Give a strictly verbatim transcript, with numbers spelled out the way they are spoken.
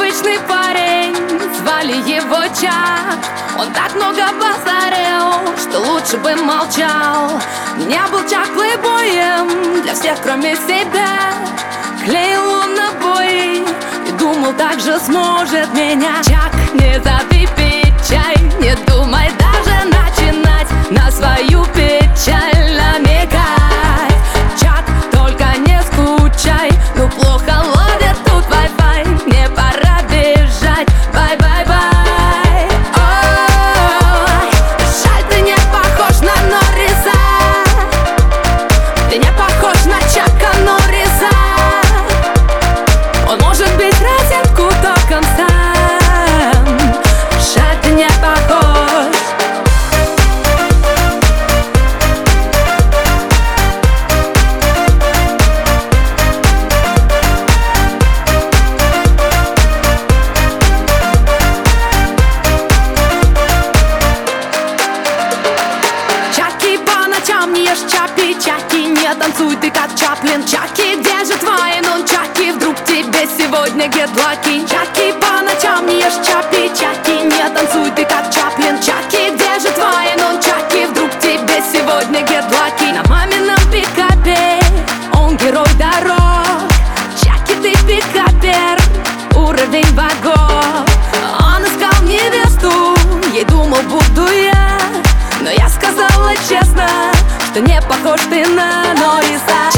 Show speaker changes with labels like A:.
A: обычный парень, звали его Чак. Он так много базарил, что лучше бы молчал. Не был Чак плейбоем для всех, кроме себя. Клеил он обои и думал, так же сможет меня. Чак, не забей пить чай, не думай даже начинать на свою печаль намекать. Чак, только не скучай, ну плохо ловит тут Wi-Fi, мне пора бежать, бай-бай-бай. Ой, жаль, ты не похож на Норриса, ты не похож на Чака Норриса. Он может быть розетку током сам. Жаль, ты не похож. Чаки, по ночам не ешь чапи, Чаки, не танцуй ты как Чаплин. Чаки, где же твои нунчаки? Вдруг тебе сегодня гедлаки? Чаки, по ночам не ешь чапи, Чаки, не танцуй ты как Чаплин. Чаки, где же твои нунчаки? Вдруг тебе сегодня гедлаки? На мамином пикапе он герой дорог. Чаки, ты пикапер, уровень богов. Он искал невесту, ей думал, буду я. Но я сказала честно, что не похож ты на Норриса.